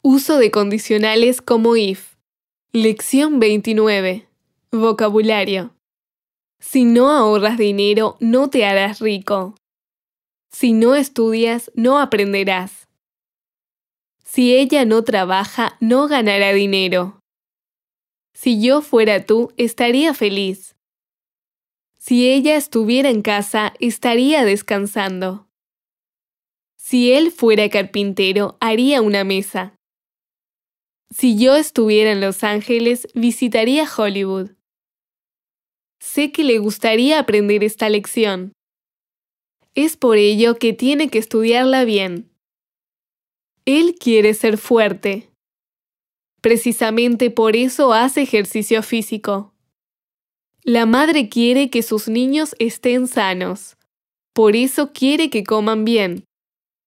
Uso de condicionales como if. Lección 29. Vocabulario. Si no ahorras dinero, no te harás rico. Si no estudias, no aprenderás. Si ella no trabaja, no ganará dinero. Si yo fuera tú, estaría feliz. Si ella estuviera en casa, estaría descansando. Si él fuera carpintero, haría una mesa. Si yo estuviera en Los Ángeles, visitaría Hollywood. Sé que le gustaría aprender esta lección. Es por ello que tiene que estudiarla bien. Él quiere ser fuerte. Precisamente por eso hace ejercicio físico. La madre quiere que sus niños estén sanos. Por eso quiere que coman bien.